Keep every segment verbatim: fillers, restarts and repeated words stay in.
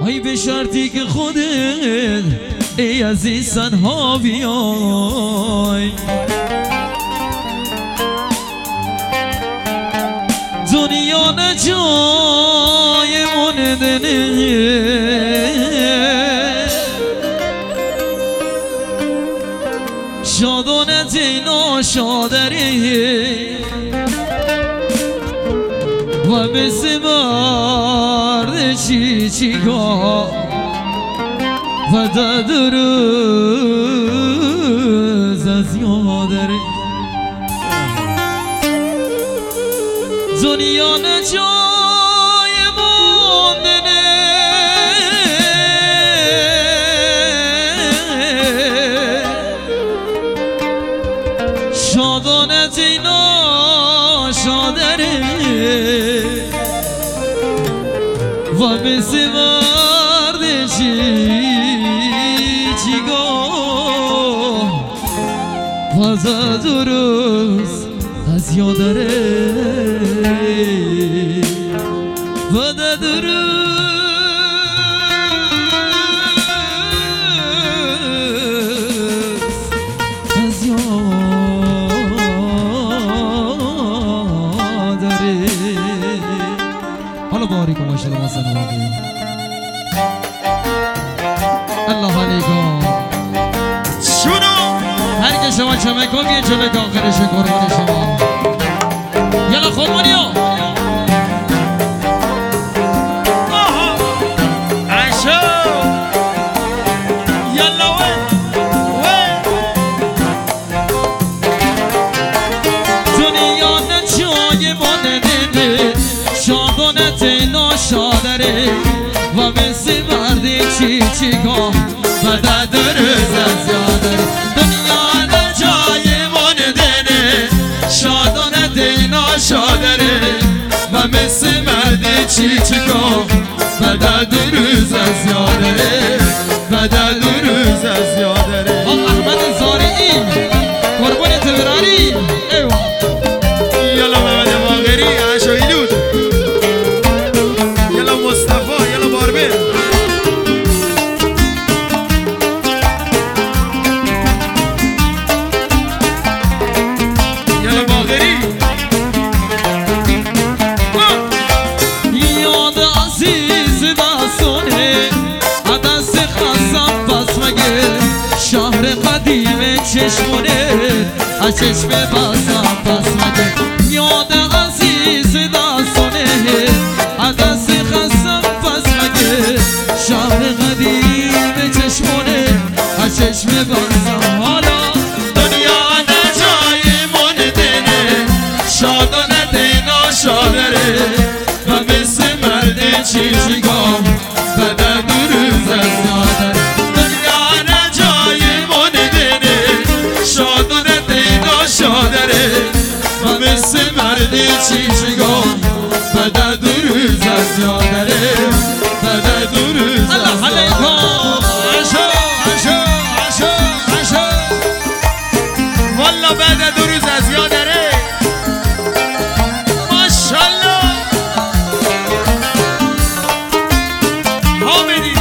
ای به شرطی که خودت ای عزیز تنها بیای. دنیا نه جای موندنه، شادانت ناشادره و مثل مرد چی چیکار و دد روز از یادره. دنیا نه جای موندنه، شادانت ناشادره و مثل مرد چی چیگاه و زد روز از یادره و دد روز از یادره. حالا باریکم ماشاءالله حسن واقعی الله علیکم. شونو هر که شما چمک کن یه چمک آخرش قربان شما. یلا خورمانیو ناشادره و مثل مرد چی چیکار و دد روز از یادره. دنیا نه جای موندنه، شادانت ناشادره و مثل مرد چی چیکار و دد روز از یادره و دد روز از یادره. آقا احمد زارعی قربان تبراری ایوه. یلا محمد باقری عشایلود، مصطفی یلا باربر. یلا باقری. یاد عزیز دستانه دست خستم پس مگه شهر قدیم چشمونه از چشم بستم پس مگه. یاد عزیز دستانه دست خستم پس مگه شهر قدیم چشمونه از چشم بستم. حالا دنیا نه جای موندنه، شادانت ناشادره و مثل مرد چیچیگاه و دد روز از یادره. دنیا نه جای موندنه، شادانت ناشادره و مثل مرد چیچیگاه و دد روز از یادره و دد روز از الله علیکم. عشو عشو عشو عشو والا بعد دو روز از یادره. ماشالله حامدی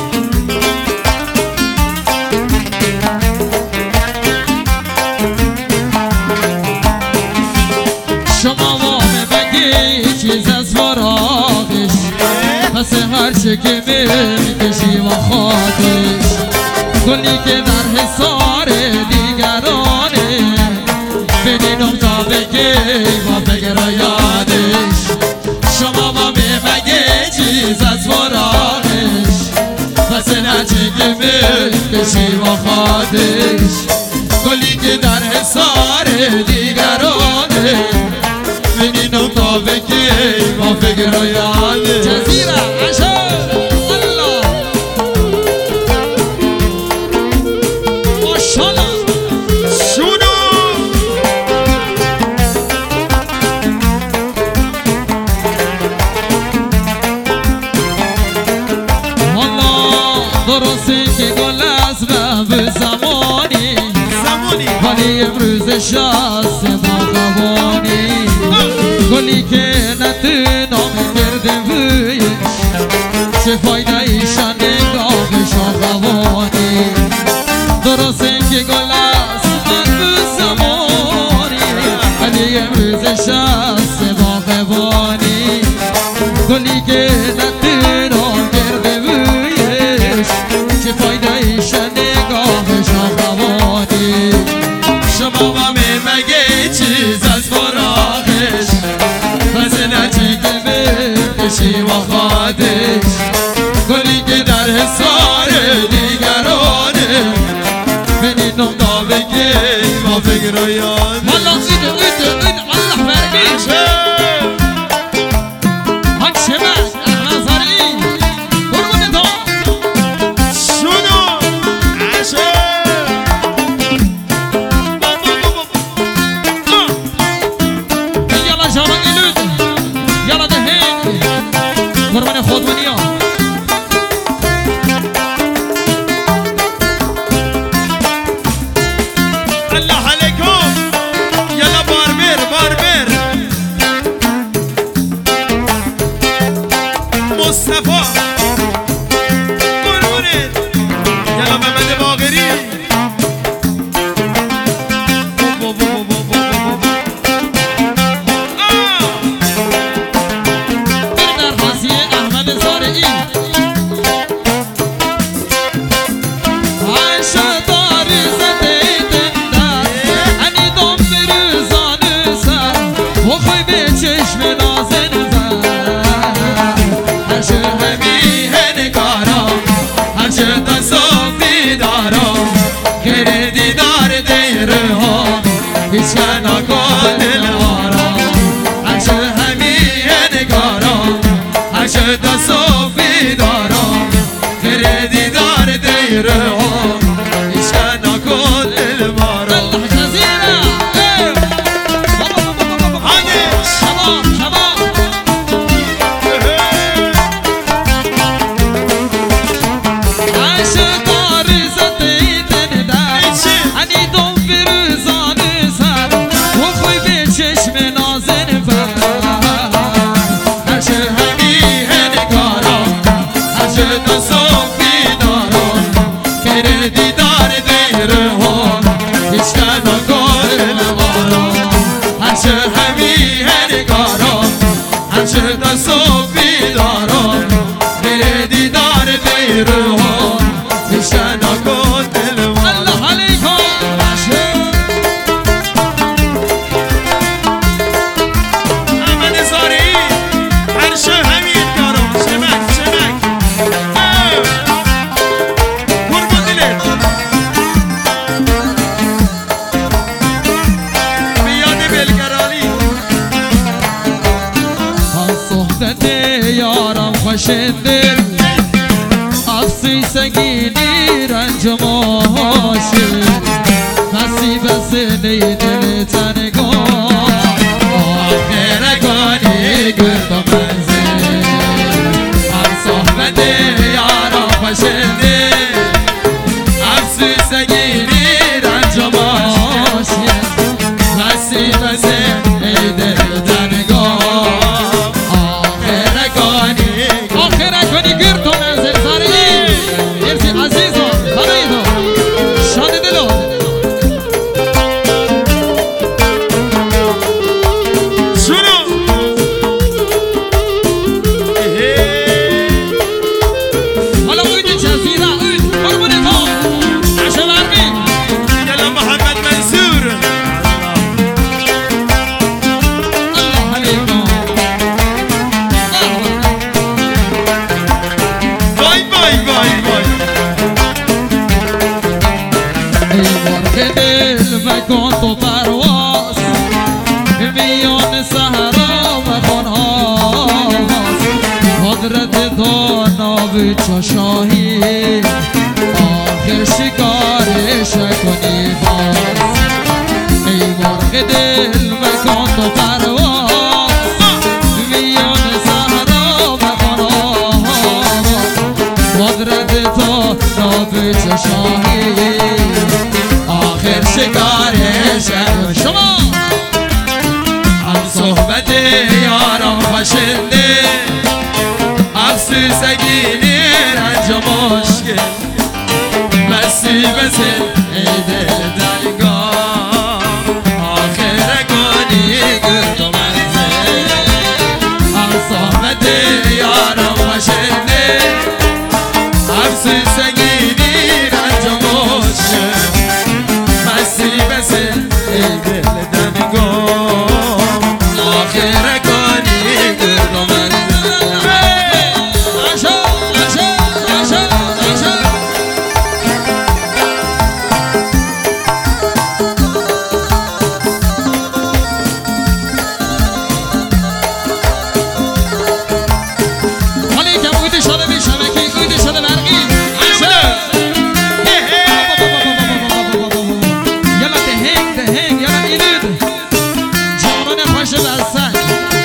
شما وامه بگی چیز از فراغش پس هرچه که میکشی و خواهدش گلی که در حصار دیگرانه ببینم تا بگی و بگرا یادش. شما وامه بگی چیز از فراغش پس هرچه که میکشی و خواهدش گلی که در حصار دیگرانه ببینم تا بگی و بگرا یادش. جزیره عشق الله ماشالله. شونو والا درسته که گل از به زمانی زمانی ولی امروز شاست با قوانی گلی که نتونم کرده بویش چه فایده ایش درست اینکه گل است من به زمانی ولی امروزش است باغبانی گلی که ندیرم گرده بویش چه فایده ایش نگاهش آقوانی شما همه مگه چیز از فراغش وزنه چکل بکشی و خادش گلی که در حسار دیگرانه بینیم دا بگیم و فکر و یاد والا ایده ایده ایده الله برگی ها چه بس احمد زرین برمونه دا شنو عشه یالا جانا ایلود یالا دهین برمونه خودمونی ها الله عليكم يلا باربير باربير مصطفى بربرين يلا محمد باقري درخواسی احمد زارعی عایشه داری زده دندر انی دم بروزان سر و خوی به چشم نازن زر هرچه همی هنگارم هرچه تصافی دارم گره دیدار دیره ها هیچ کنا کن دلوارم هرچه همی هنگارم هرچه تصافی دارم گره دیدار دیره ها هیچ کنا کن دلوارم الله جزیره شباب شباب عایشه داری زده دندر انی دم بروزان سر و خوی به چشم نازن فر هرچه همی هنگارم هرچه تصافی دارم گره دیدار دیره ها هیچ کنا کن دلوارم هرچه همی هنگارم هرچه تصافی دارم گره دیدار دیره ها هیچ کنا کن دلوارم الله علیکم محمد زارعی هر شب همین کارم شمک شمک قربون دلت بیاد بلگرالی از صحبت یارم خوشنده افسی سگینی رنج ماشه نصیب سنه دل تنگان آخر گانی گرد و منزل از صحبت یارم خوشنده افسی سگینی رنج ماشه نصیب سنه دل تنگان آخر گانی آخر گانی گرد و منزل زرعی مرسی عزیزم خریدم شاد دلو شنو حالا اوید جزیره اوید قربون تو عشه برمی يلا محمد منصور الله علیکم وای وای وای وای ای مرغ دل مکن تو پرواز میان صحرا و خانهاست قدرت تو ناوی چشاهی آخر شکارش کنی باز ای مرغ دل مکن تو پرواز میان صحرا و خانهاست قدرت تو ناوی چشاهی آخر شکارش شما هم صحبت یارم خوشنده افسوس سگینی رنج مشکل بسی بسی بسی ای دل دنگا آخر گانی گرد و منزل اصابت یارم وشنه افسی سگینی رنج و مشه بسی بسی ای دل دنگا آخر گانی گرد و منزل عشا عشا عشا عشا حالی که بودی شده بی شبکی بودی شده برقی عشا یلا دهنگ دهنگ یلا ایدید جانان خوش بستن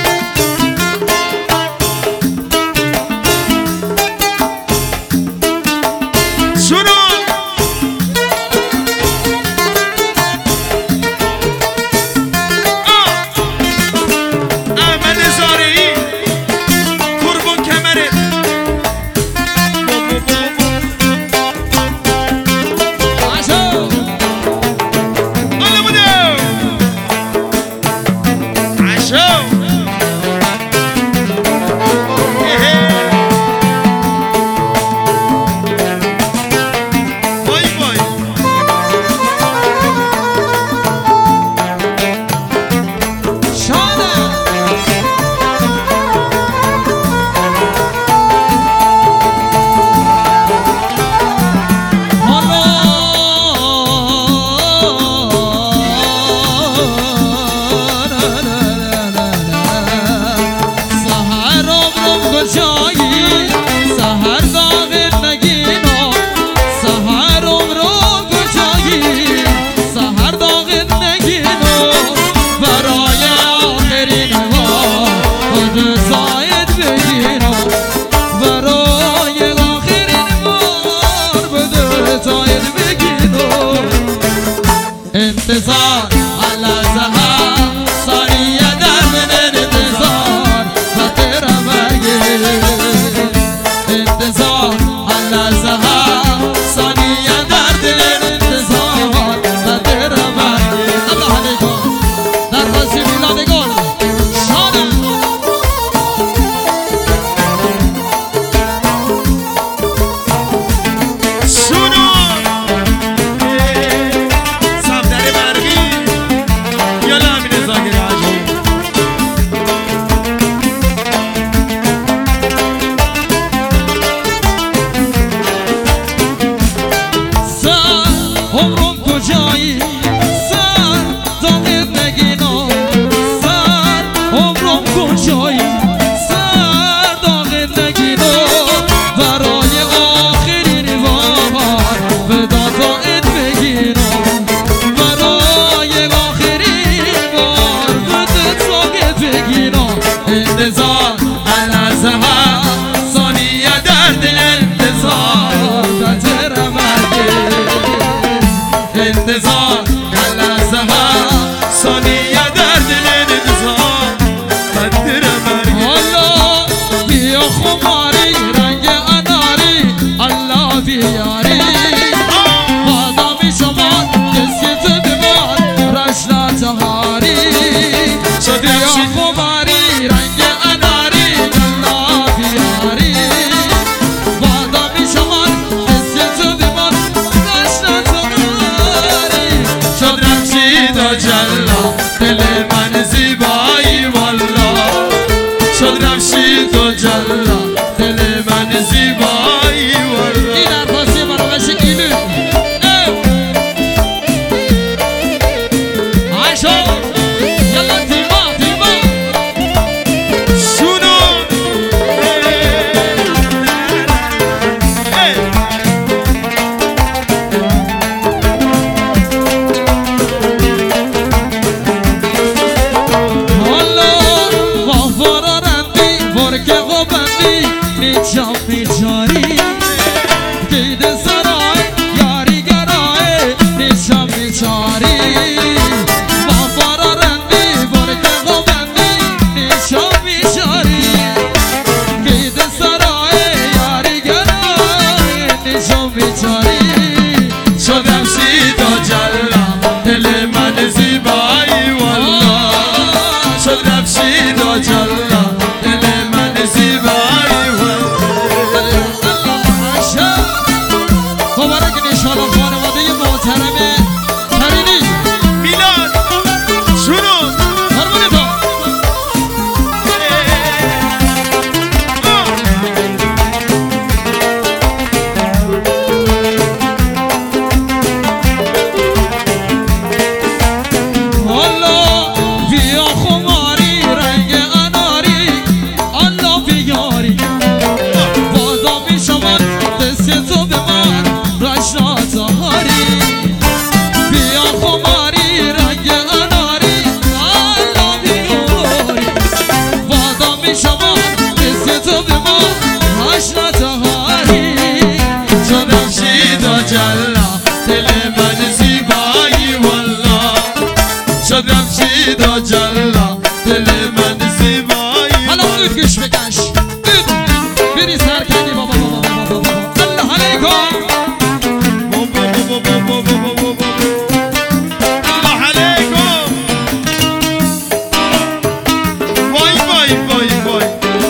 انتظار على زهر ثانية در من انتظار خاطر مگه انتظار على زهر ثانية در دل انتظار خاطر مگه الله علیکم در راسی میلاد گل شانه شونو صفدر برقی یالا امین زاگری عجیب سر عمرم کجایی سر داغت نگینا سر عمرم کجایی سر داغت نگینا برای آخرین بار ودا داغت بگینا برای آخرین بار ودا داغت بگینا انتظار على زهر ثانیه در دل انتظار خاطر مگه انتظار على زهر ثانیه در دل انتظار خاطر مگه الله بیا خماری رنگ اناری الله بیاری بادامی شما کسی تو بیمار رشنا تهاری بیا خماری رنگ اناری الله بیاری بادامی شما کسی تو بیمار رشنا تهاری شد رمشید و جلا دل من زیبایی والا شد رمشید و جلا دل من زیبایی والا این عرفاسی منو بشه ایلو عشا یلا دیما دیما شونو والا وافارا رندی ورکه و بندی نیچم میچاری دید سرای یاری گرای نیچم میچاری وافارا رندی ورکه و بندی نیچم میچاری دید سرای یاری گرای نیچم میچاری سرکنی بابا بابا بابا بابا الله علیکم الله علیکم وای وای وای وای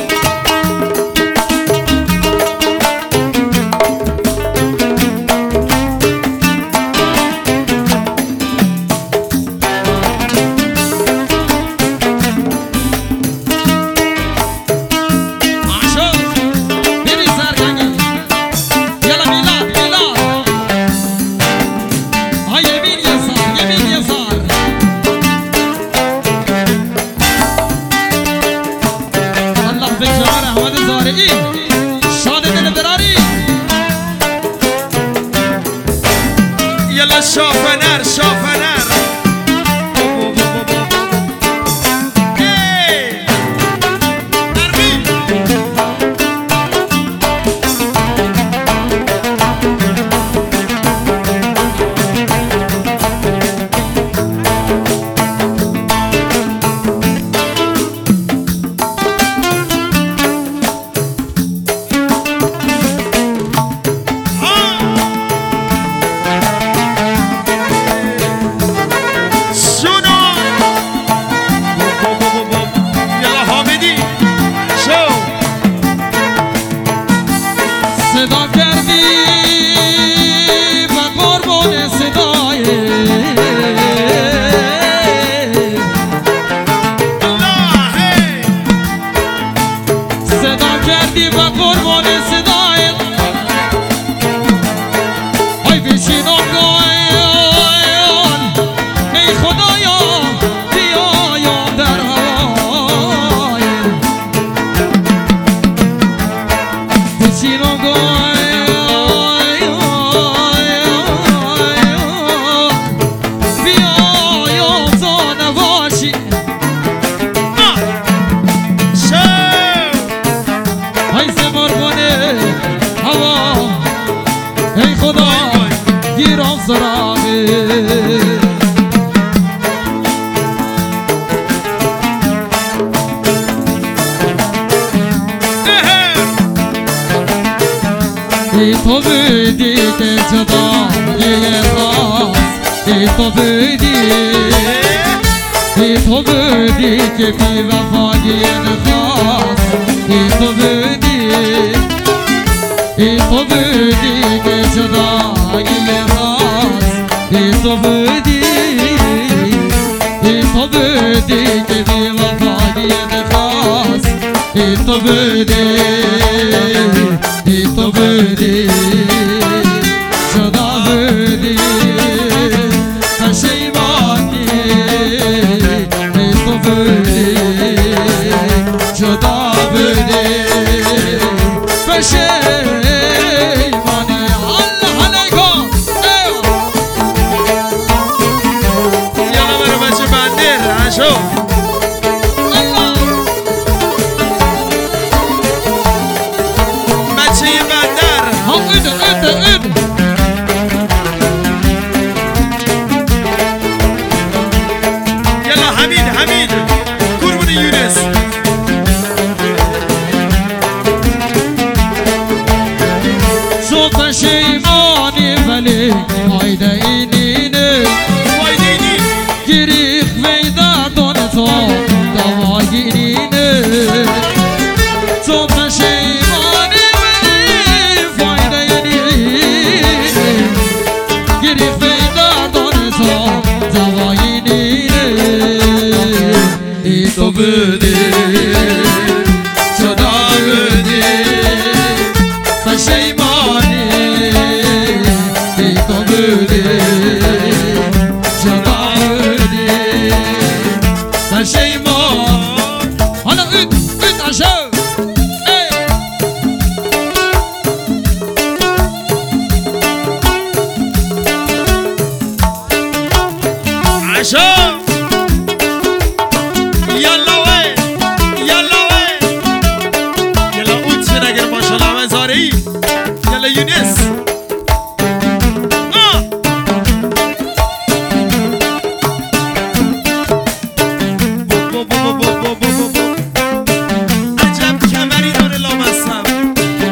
يلا شوفنر شوفنر صدا کردی و قربان صدای صدا کردی و قربان صدای ای بچینم گایان ای خدایا بیایم در هوای بچینم ای خدا گیرم سراغه ای تو بودی که جدای خواست ای تو بودی ای تو بودی که بی وفایی نخواست ای تو بودی ای تو بودی که جدایی خواست ای تو بودی ای تو بودی که بی وفایی نخواست ای تو بودی ای تو بودی جدا بودی پشیمانی ای تو بودی جدا بودی پشیمانی پشیمانی ولی فایده اینینه گریخ ویدردان تو دواگیرینه تو پشیمانی ولی فایده اینینه گریخ ویدردان تو دواگیرینه ای تو بودی جدا بودی پشیمانی پشیمان حالا اید اید عشق عشق یلا وی یلا وی یلا اود سنگر ماشالله مزاری یلا یونس عجب کمری داره لامصب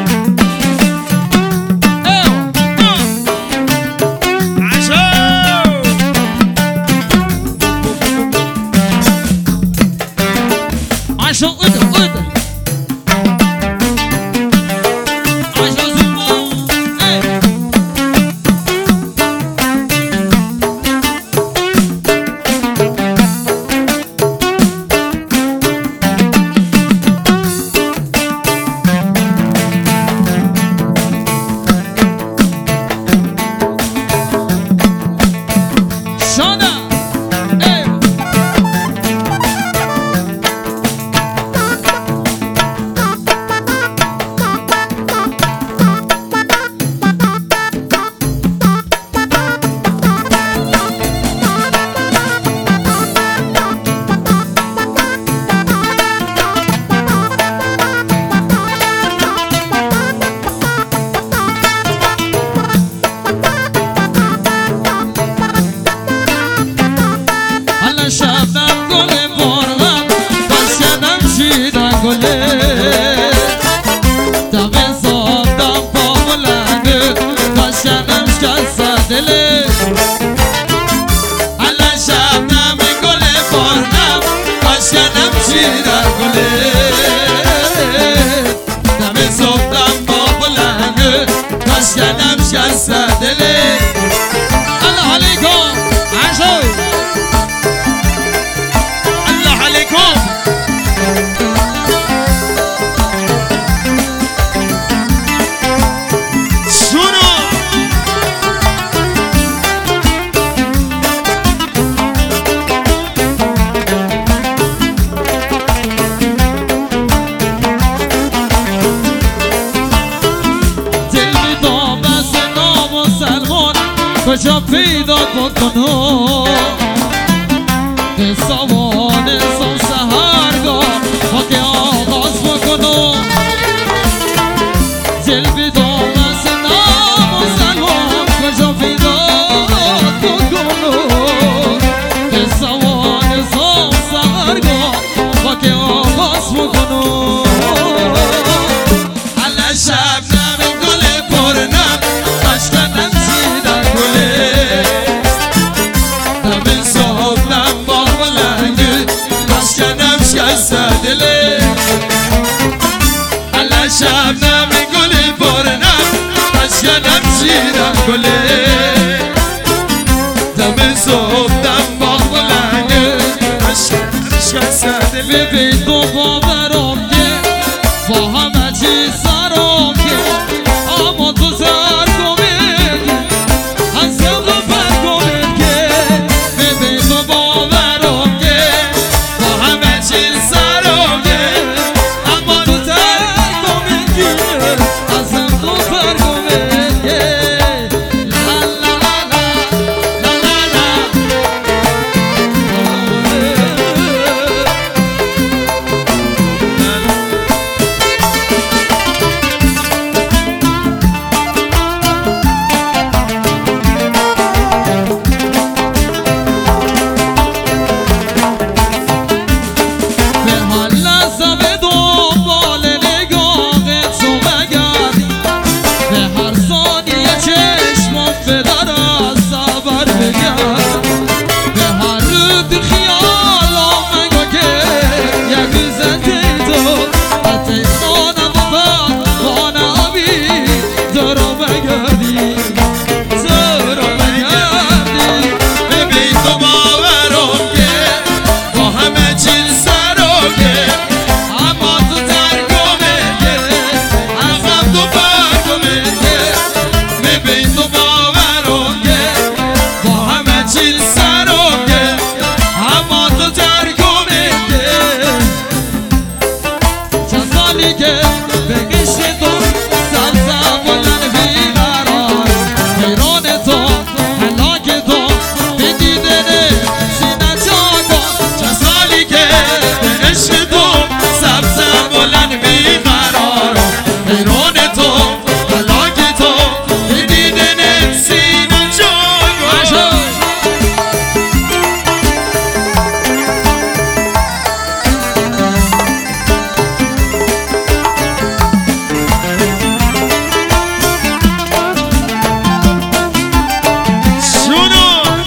مسکنم شسته دلی الله علیکم عشو الله علیکم شونو کجا پیدا بکنم به سوان سو سهرگاه با که آغاز بکنم دل بیدام از نام و سلام کجا پیدا بکنم به سوان سو سهرگاه با که آغاز بکنم علا شب نمی گل پرنم داشتنم چیدن گله نمی صحبنم با بلنگی مسکنم شکسته دله علا شب نمی گل پرنم مسکنم چیدن گله نمی صحبنم با بلنگی مسکنم شکسته دله ببین تو باورم که با همه چیز سرم که اما تو سر کنید از سوق پر کنید که ببین تو باورم که با همه چیز سرم که اما تو سر کنید که از سوق پر کنید که لا لا لا لا لا لا به هر لحظه به دنبال نگاه تو بگردی به هر ثانیه چشمم به در از صبر بگرد به هر روز خیالم مگه که یک روزتی تو حتی خانم و بعد خانه آبی دارم بگردی دارم بگردی ببین تو باورم که با همه چیز سرم که اما تو ترکمه که عقب تو برکمه که ببین تو باورم که با همه چیز سرم که اما تو ترکمه که چه سالی که به عشق تو سبزم بلند بیقرار حیران تو هلاک تو به دیدن سینه جا کن چه سالی که به عشق تو سبزم بلند بیقرار حیران تو هلاک تو به دیدن سینه جا کن شونو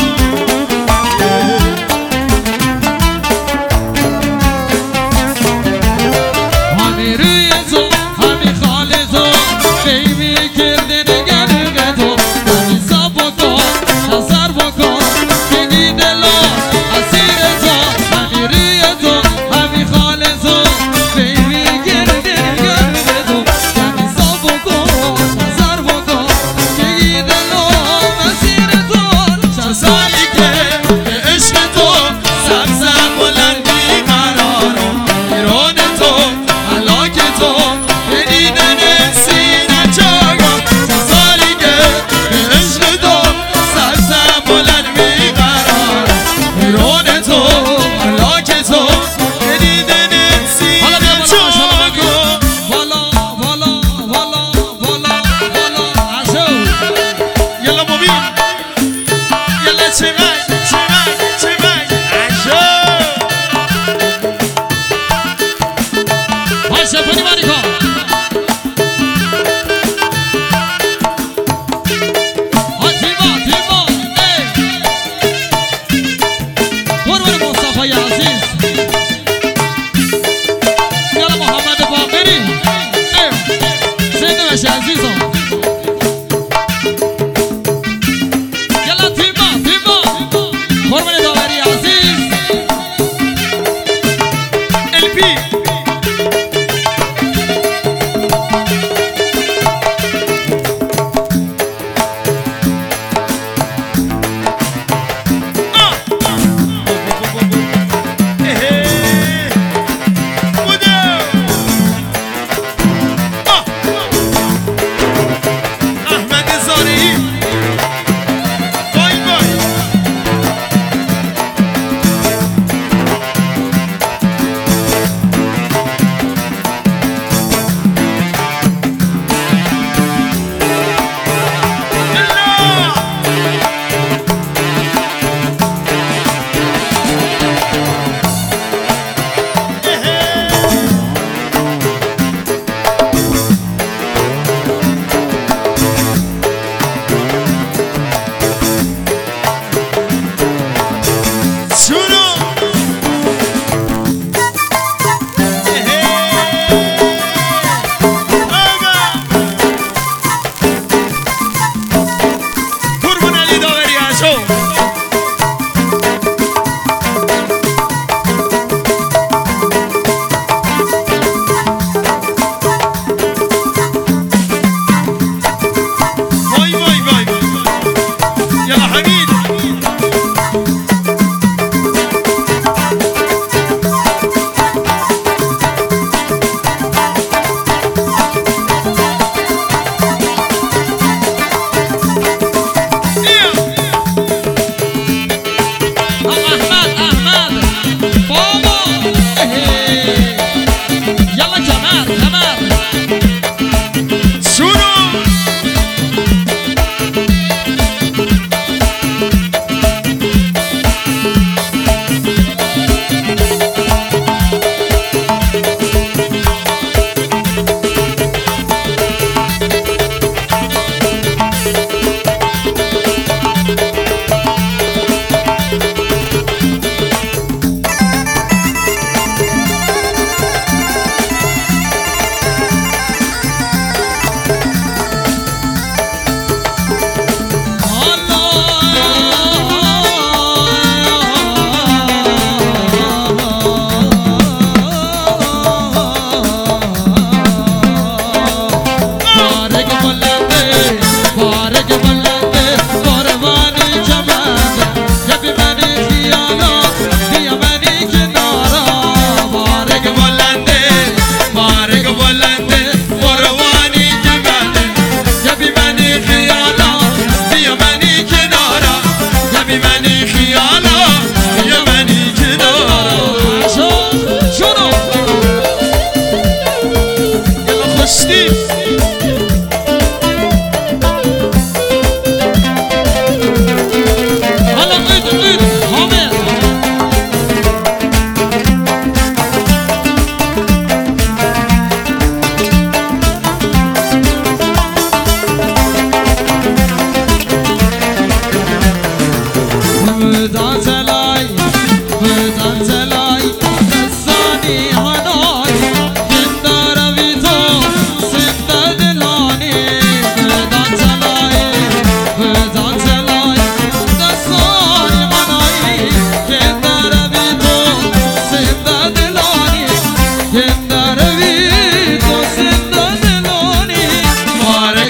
همی روی تو همی خال تو خیمی کرده نگرق تو همی سب بکن نظر بکن بگی دلا اسیر تو همی روی تو همی خال تو خیمی کرده نگرق تو همی سب بکن نظر بکن بگی دلا اسیر تو چه سالی که به عشق تو سبزم بلند بیقرارم حیران تو هلاک تو به دیدن سینه جا کن چه سالی که به عشق تو سبزم بلند بیقرارم حیران تو هلاک تو به دیدن سینه جا کن والا والا والا والا والا عشو یلا مبین یلا چقدر چقدر چقدر عشو های شفانی مانیکا های تیما تیما ای قربان مصطفی عزیز یالا محمد باقری ای زنده بشه عزیزم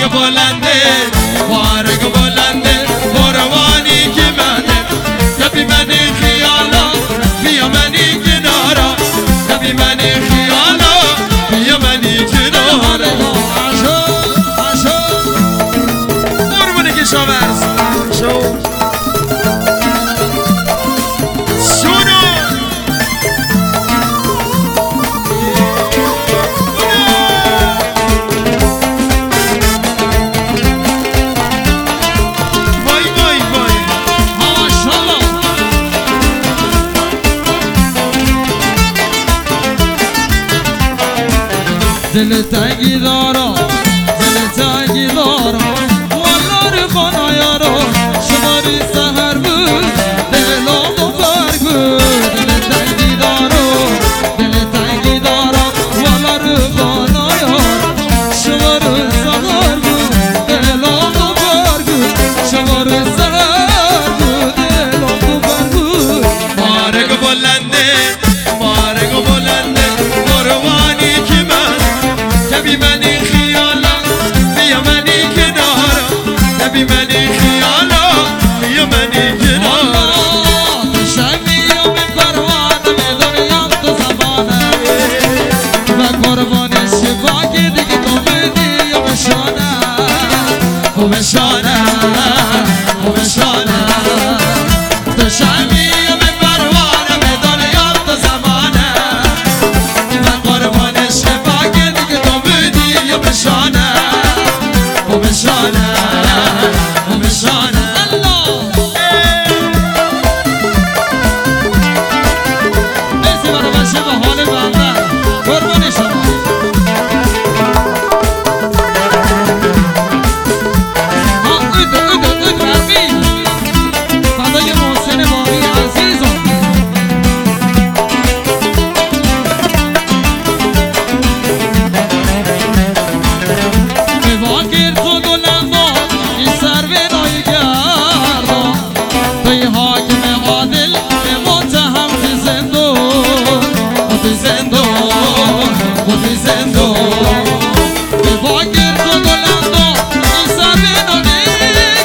بارگ بلنده بارگ بلنده بروانی که منه کبی منی خیالا بیا منی کنارا کبی منی خیالا بیا منی کنارا آشو آشو قربونه که شاورز شو دل تنگی دارم دل تنگی دارم والله رو خانه یارم شماری سهر بود دلم و برگ بود دل تنگی دارم دل تنگی دارم والله رو خانه یارم شماری سهر بود دلم و برگ بود شماری سهر بود دلم و برگ بود بارگ بلنده بارگ بلنده بروانی که من کبی منی خیالا بیا منی کنارا کبی منی خیالا بیا منی کنارا شمیو به پروانه به دنیا تو زمانه و قربان شفا که دیگه تو بدی و بشانه و بشانه و بشانه تو شمیو به پروانه به دنیا تو زمانه و قربان شفا که دیگه تو بدی و بشانه و بشانه و بشانه الله مرسی برای بچه به حال بنده قربان شما ها اید اید اید برمی فدای محسن باقی عزیزم به واکر تو گلم با این سر به نای گردم توی حاکم عادل به متهم فی زندون و فی زندون و فی زندون به واکر تو گلم با این سر به نای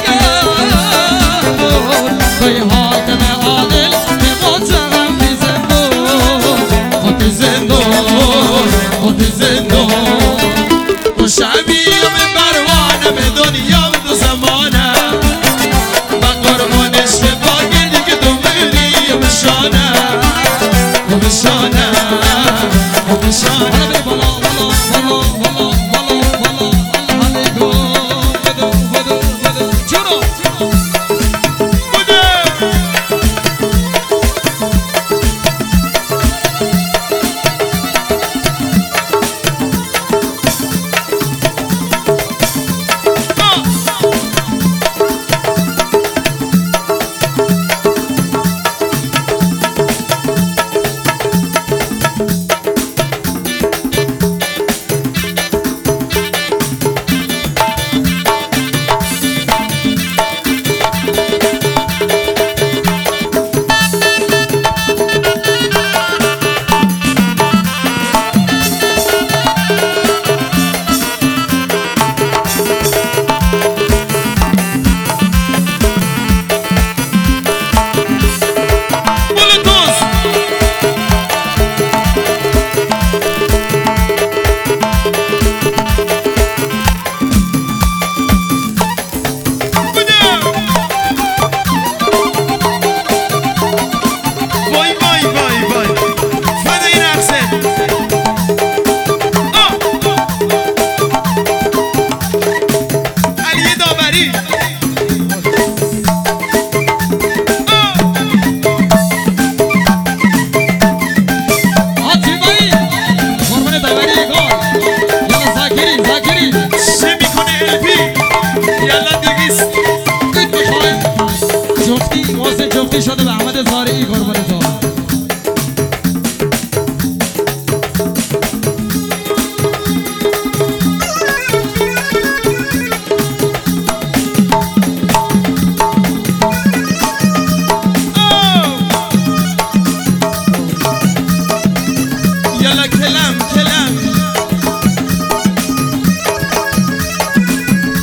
گردم توی حاکم عادل به متهم فی زندون و فی زندون و فی زندون تو شبیه به پروانه به دنیا و تو زمانه و قربان شفا گردی که تو بلی و بشانه و بشانه و بشانه حالا بری بالا بالا بالا بالا بالا بالا الله علیکم بدو بدو بدو جونو جفتی شده به احمد زارعی قربان تو یالا کلم کلم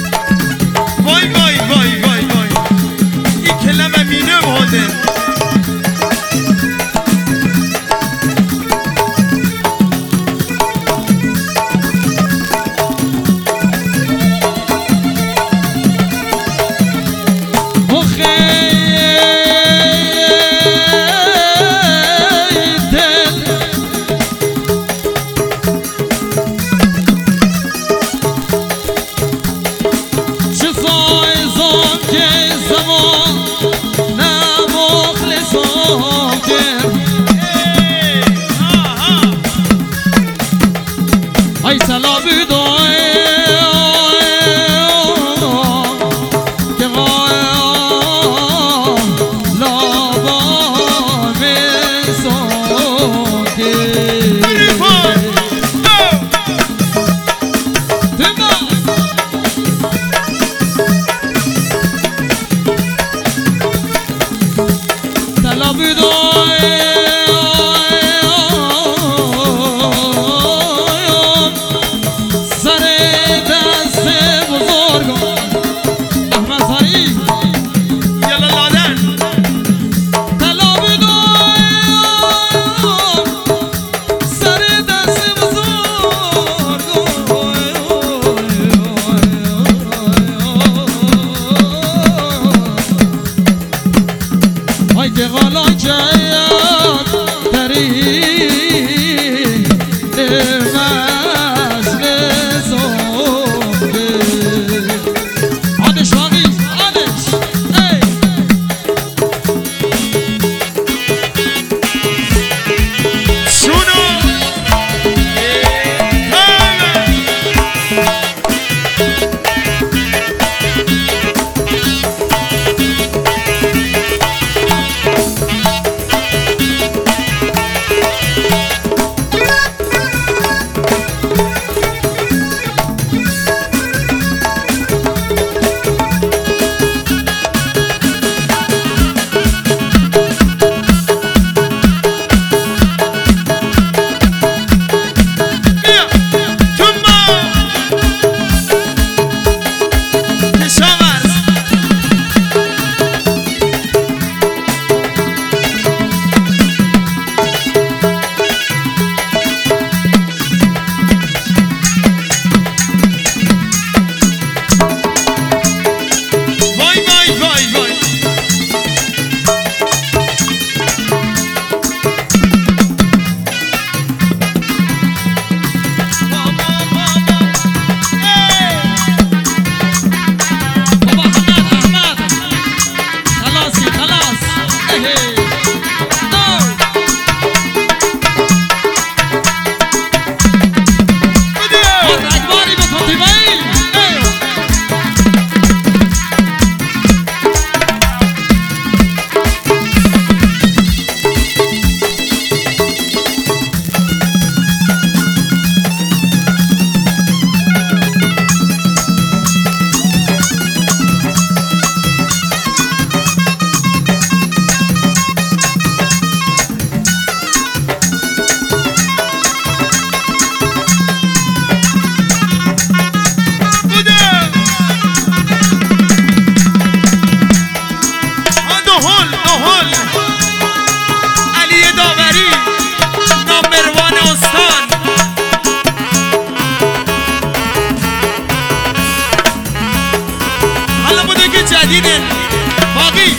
حالا بوده که جدیده باقی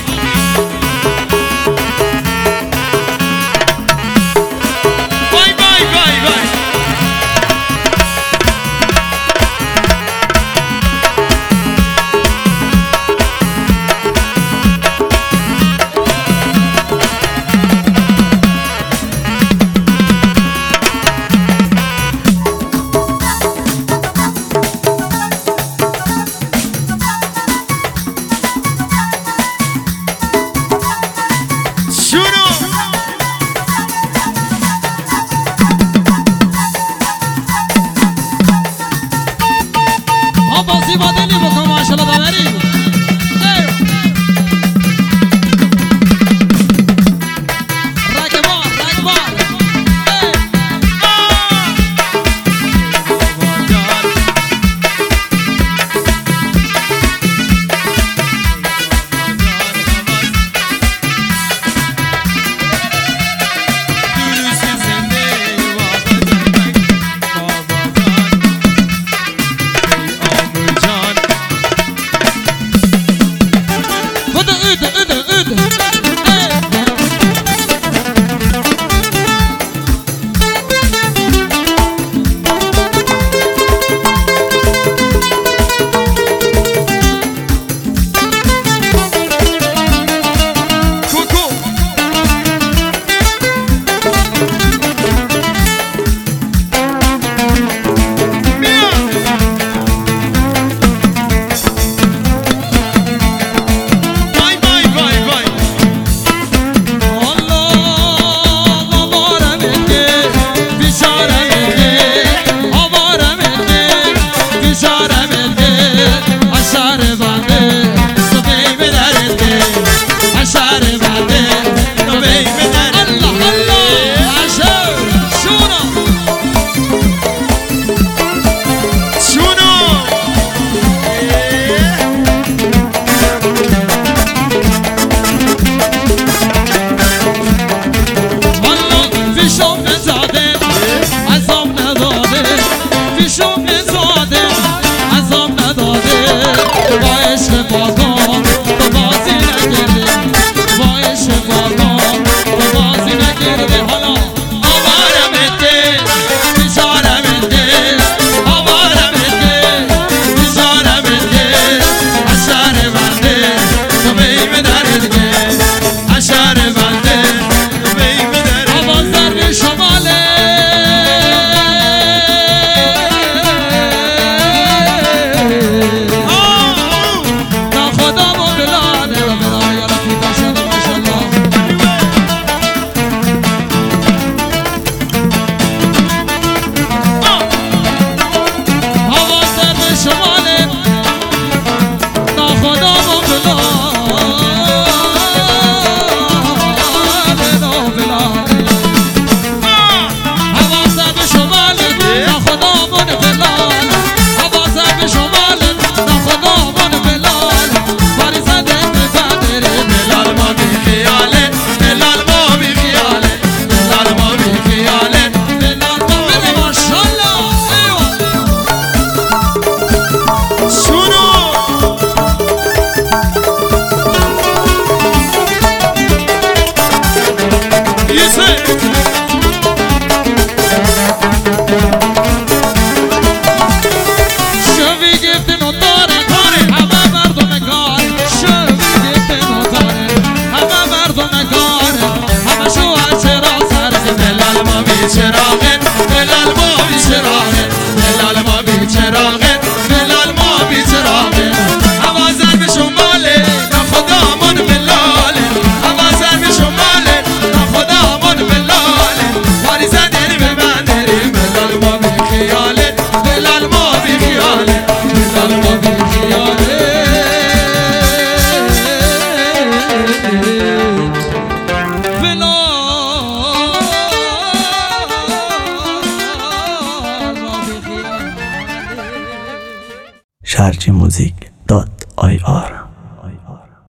وای وای وای وای شرجی موزیک دات آی آر